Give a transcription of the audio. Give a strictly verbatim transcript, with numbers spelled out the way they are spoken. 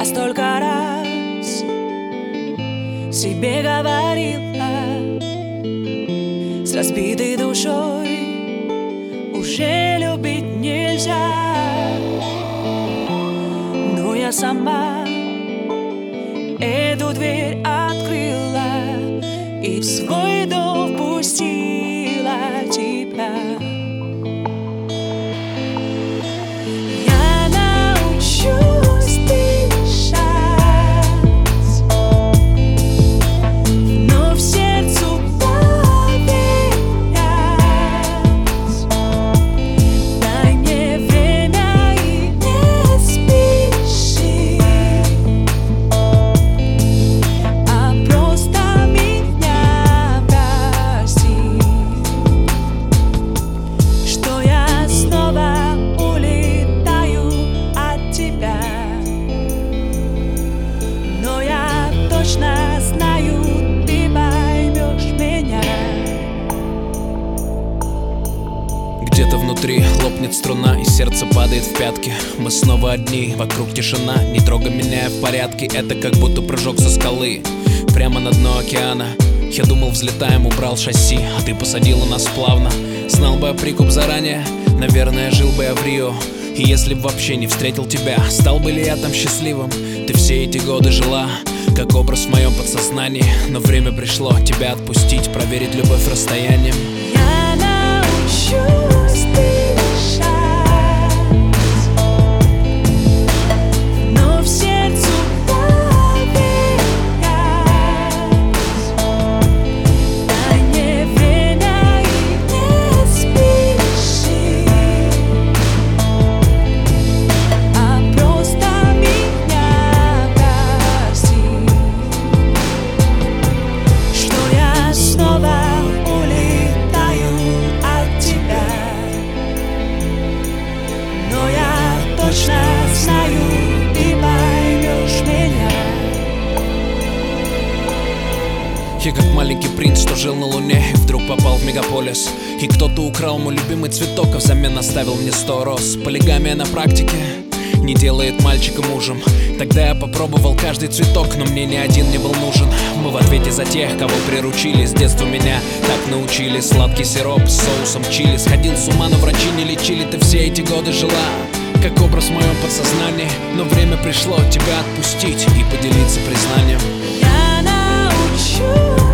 Я столько раз себе говорила, с разбитой душой уже любить нельзя. Но я сама эту дверь открыла и в свой дом впустила тебя. Я научусь дышать, вновь сердцу поверять. Дай мне время и не спеши, а просто меня прости, что я снова улетаю от тебя. Но я точно знаю, ты поймешь меня. Где-то внутри лопнет струна, и сердце падает в пятки. Мы снова одни, вокруг тишина. Не трогай меня, я в порядке. Это как будто прыжок со скалы прямо на дно океана. Я думал, взлетаем, убрал шасси, а ты посадила нас плавно. Знал бы я прикуп заранее, наверное, жил бы я в Рио. И если б вообще не встретил тебя, стал бы ли я там счастливым? Ты все эти годы жила как образ в моем подсознании. Но время пришло тебя отпустить, проверить любовь расстоянием. Я научусь дышать, вновь сердцу поверять. Дай мне время и не спеши, а просто меня прости, что я снова улетаю от тебя. Но я точно знаю, ты поймешь меня. Я как маленький принц, что жил на луне и вдруг попал в мегаполис. И кто-то украл мой любимый цветок, а взамен оставил мне сто роз. Полигамия на практике не делает мальчика мужем. Тогда я попробовал каждый цветок, но мне ни один не был нужен. Мы в ответе за тех, кого приручили. С детства меня так научили. Сладкий сироп с соусом чили. Сходил с ума, но врачи не лечили. Ты все эти годы жила как образ в моем подсознании. Но время пришло тебя отпустить и поделиться признанием. Я научусь